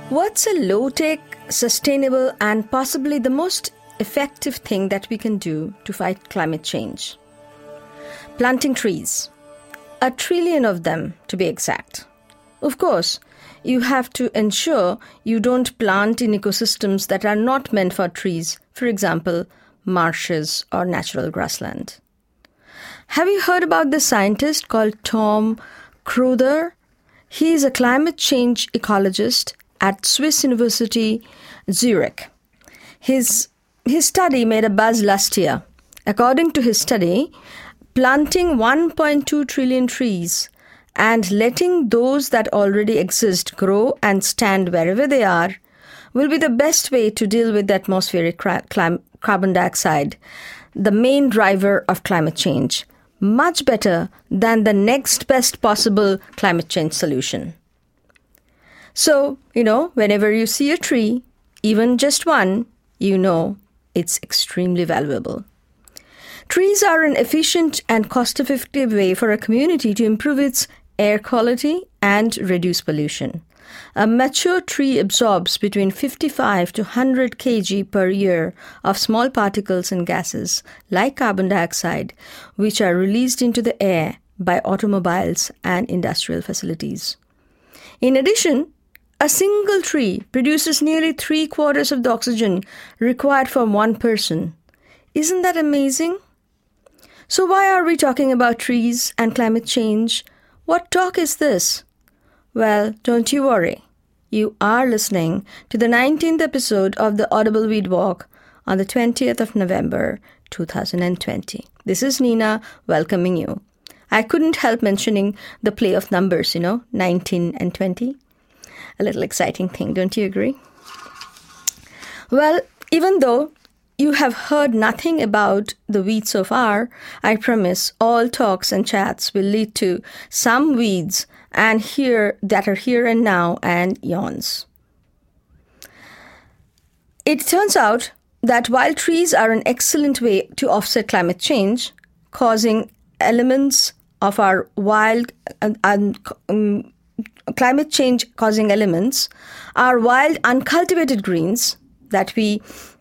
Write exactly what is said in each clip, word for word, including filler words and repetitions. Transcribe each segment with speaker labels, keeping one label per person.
Speaker 1: What's a low-tech, sustainable, and possibly the most effective thing that we can do to fight climate change? Planting trees. A trillion of them, to be exact. Of course, you have to ensure you don't plant in ecosystems that are not meant for trees, for example, marshes or natural grassland. Have you heard about this scientist called Tom Crowther? He is a climate change ecologist at Swiss University, Zurich. His, his study made a buzz last year. According to his study, planting one point two trillion trees and letting those that already exist grow and stand wherever they are will be the best way to deal with the atmospheric clim- carbon dioxide, the main driver of climate change, much better than the next best possible climate change solution. So, you know, whenever you see a tree, even just one, you know it's extremely valuable. Trees are an efficient and cost-effective way for a community to improve its air quality and reduce pollution. A mature tree absorbs between fifty-five to one hundred kilograms per year of small particles and gases like carbon dioxide, which are released into the air by automobiles and industrial facilities. In addition, a single tree produces nearly three quarters of the oxygen required for one person. Isn't that amazing? So why are we talking about trees and climate change? What talk is this? Well, don't you worry. You are listening to the nineteenth episode of the Audible Weed Walk on the twentieth of November, two thousand twenty. This is Nina welcoming you. I couldn't help mentioning the play of numbers, you know, nineteen and twenty. A little exciting thing, don't you agree? Well, even though you have heard nothing about the weeds so far, I promise all talks and chats will lead to some weeds and here that are here and now and yawns. It turns out that while trees are an excellent way to offset climate change, causing elements of our wild and um, climate change causing elements, our wild uncultivated greens that we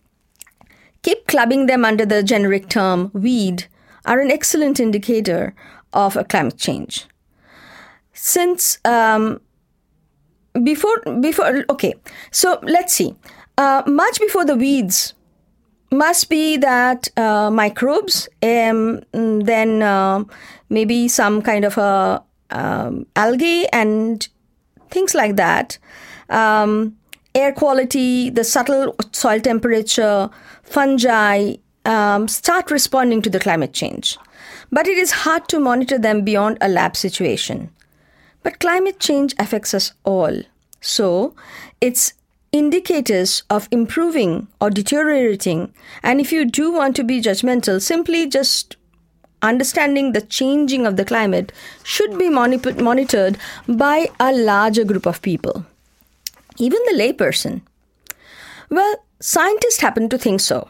Speaker 1: keep clubbing them under the generic term weed are an excellent indicator of a climate change. Since um, before, before, okay, so let's see. Uh, much before the weeds must be that uh, microbes, um, then uh, maybe some kind of a um, algae and things like that. Um, air quality, the subtle soil temperature, fungi um, start responding to the climate change. But it is hard to monitor them beyond a lab situation. But climate change affects us all. So it's indicators of improving or deteriorating. And if you do want to be judgmental, simply just understanding the changing of the climate should be moni- monitored by a larger group of people, even the layperson. Well, scientists happen to think so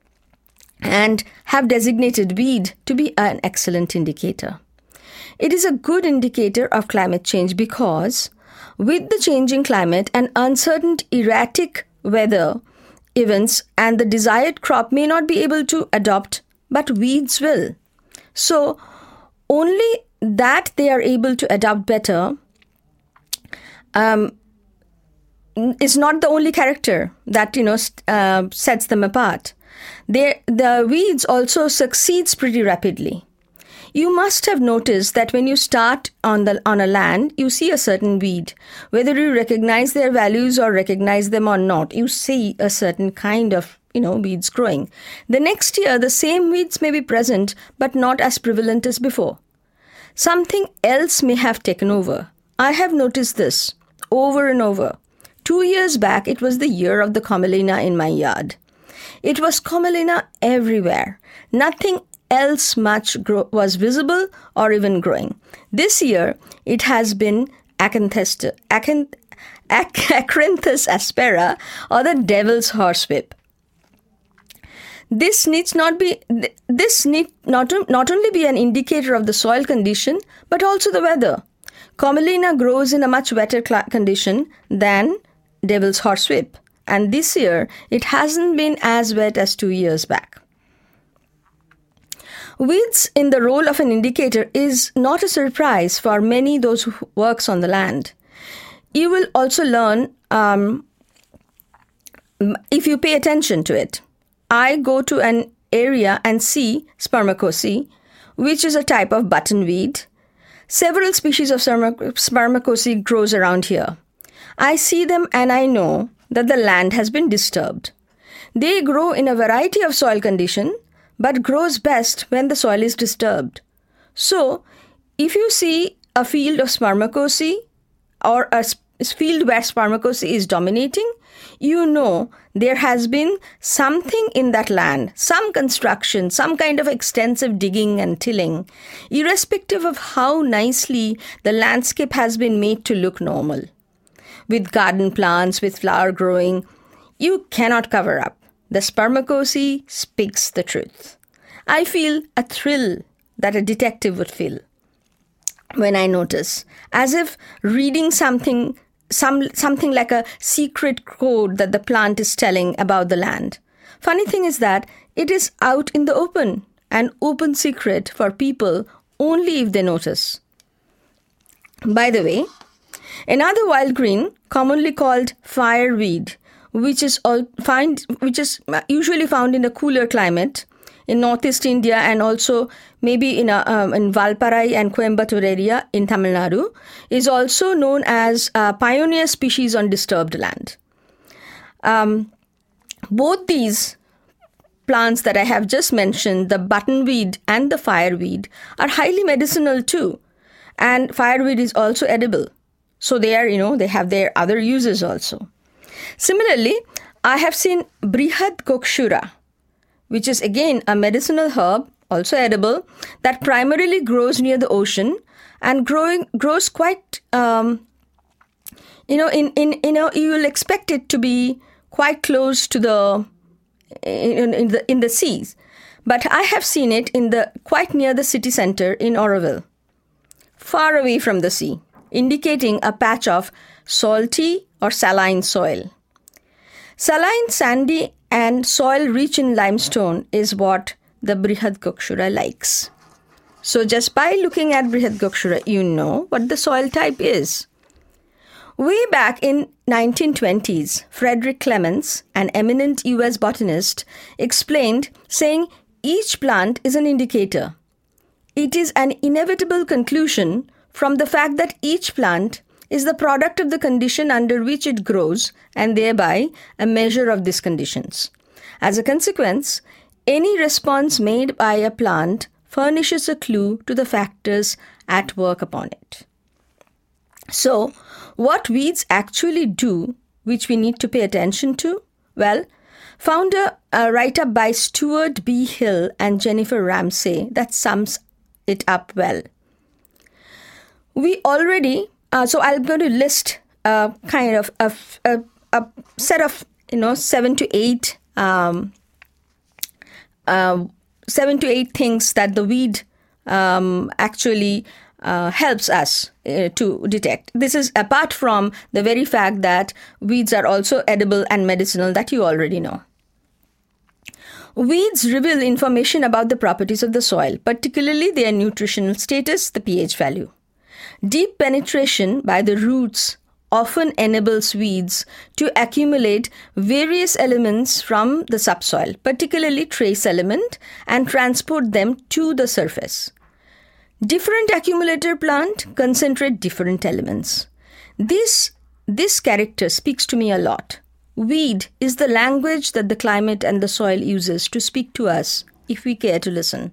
Speaker 1: and have designated weed to be an excellent indicator. It is a good indicator of climate change because with the changing climate and uncertain erratic weather events and the desired crop may not be able to adopt, but weeds will. So only that they are able to adapt better um, is not the only character that, you know, uh, sets them apart. They, the weeds also succeeds pretty rapidly. You must have noticed that when you start on the on a land, you see a certain weed. Whether you recognize their values or recognize them or not, you see a certain kind of, you know, weeds growing. The next year, the same weeds may be present, but not as prevalent as before. Something else may have taken over. I have noticed this over and over. Two years back, it was the year of the Commelina in my yard. It was Commelina everywhere. Nothing else much grow- was visible or even growing. This year, it has been Acanthus, Acanth, Ac- Acranthus aspera, or the devil's horsewhip. This needs not be this need not, not only be an indicator of the soil condition, but also the weather. Commelina grows in a much wetter cl- condition than devil's horsewhip. And this year, it hasn't been as wet as two years back. Weeds in the role of an indicator is not a surprise for many those who works on the land. You will also learn um, if you pay attention to it. I go to an area and see spermacosi, which is a type of buttonweed. Several species of spermacosi grows around here. I see them and I know that the land has been disturbed. They grow in a variety of soil conditions, but grows best when the soil is disturbed. So, if you see a field of spermacosi or a field where spermacosi is dominating, you know there has been something in that land, some construction, some kind of extensive digging and tilling, irrespective of how nicely the landscape has been made to look normal. With garden plants, with flower growing, you cannot cover up. The spermacosi speaks the truth. I feel a thrill that a detective would feel when I notice, as if reading something Some, something like a secret code that the plant is telling about the land. Funny thing is that it is out in the open, an open secret for people only if they notice. By the way, another wild green, commonly called fireweed, which is all find, which is usually found in a cooler climate in northeast India and also maybe in a, um, in Valparai and Coimbatore area in Tamil Nadu, is also known as a pioneer species on disturbed land. Um, both these plants that I have just mentioned, the buttonweed and the fireweed, are highly medicinal too. And fireweed is also edible. So they are, you know, they have their other uses also. Similarly, I have seen Brihad Kokshura, which is again a medicinal herb, also edible, that primarily grows near the ocean and growing grows quite, um, you know, in, in you know, you will expect it to be quite close to the in, in the in the seas, but I have seen it in the quite near the city center in Auroville, far away from the sea, indicating a patch of salty or saline soil. Saline, sandy, and soil rich in limestone is what the Brihad Kokshura likes. So just by looking at Brihad Kokshura, you know what the soil type is. Way back in nineteen twenties, Frederick Clements, an eminent U S botanist, explained, saying each plant is an indicator. It is an inevitable conclusion from the fact that each plant is the product of the condition under which it grows and thereby a measure of these conditions. As a consequence, any response made by a plant furnishes a clue to the factors at work upon it. So, what weeds actually do, which we need to pay attention to? Well, found a, a write-up by Stuart B. Hill and Jennifer Ramsey that sums it up well. We already, uh, so I'm going to list a kind of a, a, a set of, you know, seven to eight um, uh, seven to eight things that the weed um, actually uh, helps us uh, to detect. This is apart from the very fact that weeds are also edible and medicinal that you already know. Weeds reveal information about the properties of the soil, particularly their nutritional status, the pH value. Deep penetration by the roots often enables weeds to accumulate various elements from the subsoil, particularly trace element, and transport them to the surface. Different accumulator plant concentrate different elements. This, this character speaks to me a lot. Weed is the language that the climate and the soil uses to speak to us if we care to listen.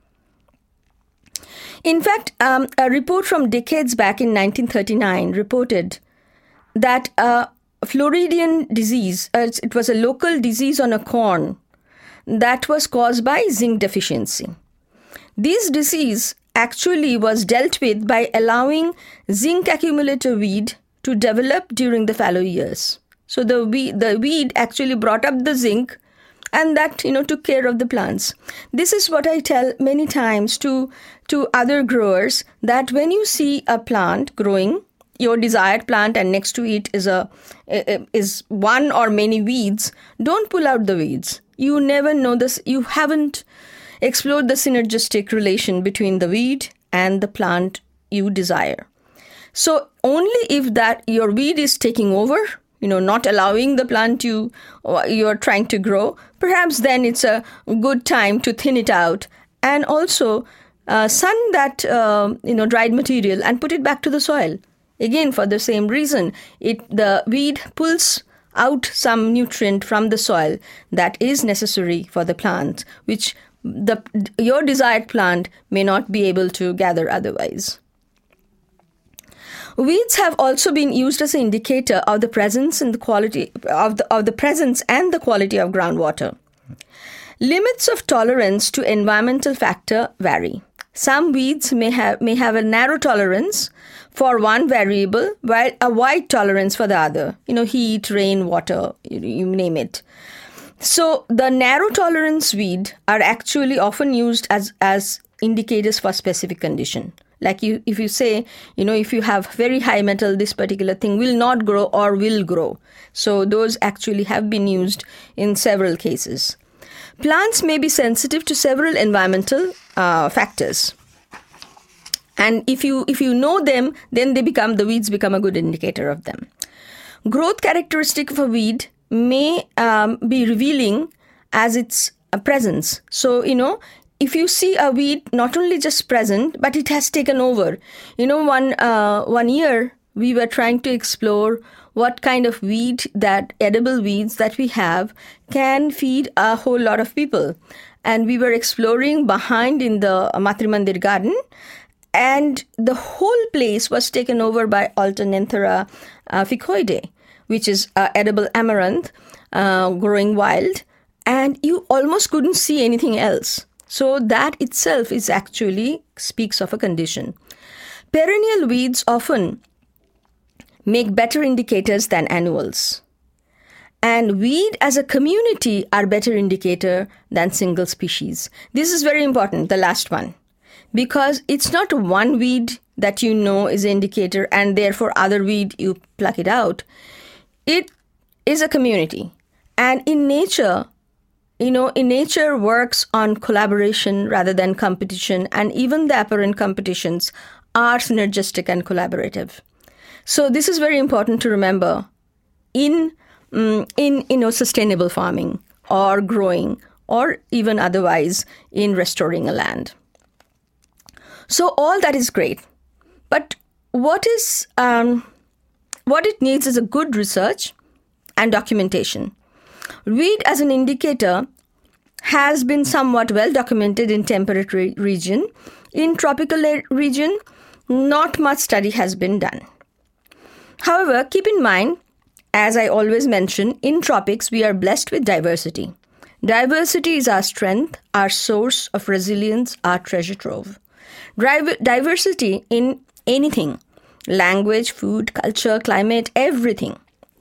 Speaker 1: In fact, um, a report from decades back in nineteen thirty-nine reported that a Floridian disease, uh, it was a local disease on a corn that was caused by zinc deficiency. This disease actually was dealt with by allowing zinc accumulator weed to develop during the fallow years. So the weed, the weed actually brought up the zinc and that, you know, took care of the plants. This is what I tell many times to, to other growers, that when you see a plant growing, your desired plant and next to it is a is one or many weeds, don't pull out the weeds. You never know this. You haven't explored the synergistic relation between the weed and the plant you desire. So only if that your weed is taking over, you know, not allowing the plant you you're trying to grow, perhaps then it's a good time to thin it out and also uh, sun that uh, you know dried material and put it back to the soil. Again, for the same reason, it the weed pulls out some nutrient from the soil that is necessary for the plant, which the your desired plant may not be able to gather otherwise. Weeds have also been used as an indicator of the presence and the quality of the of the presence and the quality of groundwater. Limits of tolerance to environmental factor vary. Some weeds may have may have a narrow tolerance for one variable, while a wide tolerance for the other. You know, heat, rain, water, you, you name it. So the narrow tolerance weed are actually often used as, as indicators for specific condition. Like you, if you say, you know, if you have very high metal, this particular thing will not grow or will grow. So those actually have been used in several cases. Plants may be sensitive to several environmental uh, factors. And if you if you know them, then they become the weeds become a good indicator of them. Growth characteristic of a weed may um, be revealing as its uh, presence. So, you know, if you see a weed not only just present, but it has taken over. You know, one uh, one year we were trying to explore what kind of weed, that edible weeds that we have can feed a whole lot of people. And we were exploring behind in the Matri Mandir garden, and the whole place was taken over by Alternanthera uh, ficoides, which is uh, edible amaranth uh, growing wild, and you almost couldn't see anything else. So that itself is actually speaks of a condition. Perennial weeds often make better indicators than annuals. And weed as a community are better indicator than single species. This is very important, the last one, because it's not one weed that you know is an indicator and therefore other weed you pluck it out. It is a community. And in nature, you know, in nature works on collaboration rather than competition, and even the apparent competitions are synergistic and collaborative. So this is very important to remember in, um, in you know, sustainable farming or growing or even otherwise in restoring a land. So all that is great. But what is um, what it needs is a good research and documentation. Weed as an indicator has been somewhat well documented in temperate re- region. In tropical region, not much study has been done. However, keep in mind, as I always mention, in tropics, we are blessed with diversity. Diversity is our strength, our source of resilience, our treasure trove. Diversity in anything, language, food, culture, climate, everything.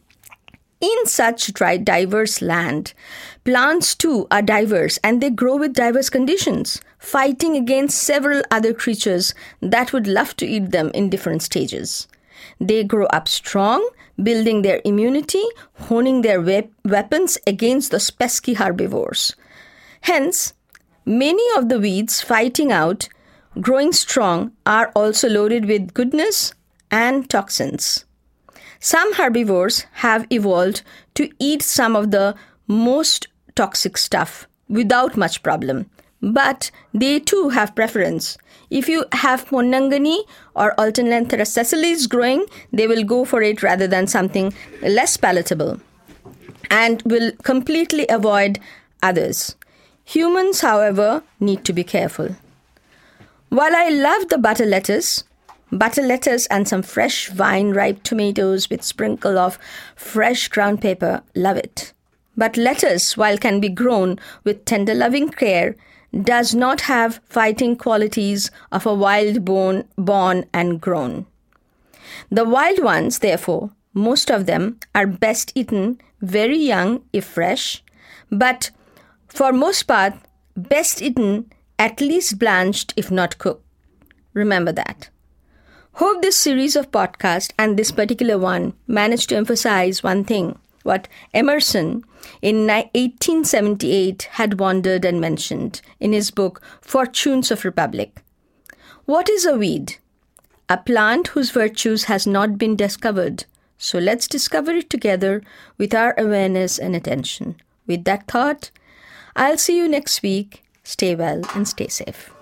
Speaker 1: In such diverse land, plants too are diverse and they grow with diverse conditions, fighting against several other creatures that would love to eat them in different stages. They grow up strong, building their immunity, honing their wep- weapons against those pesky herbivores. Hence, many of the weeds fighting out, growing strong, are also loaded with goodness and toxins. Some herbivores have evolved to eat some of the most toxic stuff without much problem, but they too have preference. If you have Ponnangani or Alternanthera sessilis growing, they will go for it rather than something less palatable and will completely avoid others. Humans, however, need to be careful. While I love the butter lettuce, butter lettuce and some fresh vine-ripe tomatoes with sprinkle of fresh ground pepper, love it. But lettuce, while can be grown with tender loving care, does not have fighting qualities of a wild bone born and grown. The wild ones, therefore, most of them are best eaten very young if fresh, but for most part, best eaten at least blanched if not cooked. Remember that. Hope this series of podcasts and this particular one managed to emphasize one thing, what Emerson in eighteen seventy-eight had wondered and mentioned in his book Fortunes of Republic. What is a weed? A plant whose virtues has not been discovered. So let's discover it together with our awareness and attention. With that thought, I'll see you next week. Stay well and stay safe.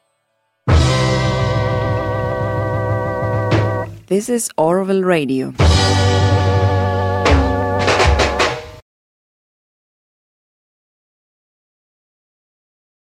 Speaker 2: This is Orville Radio.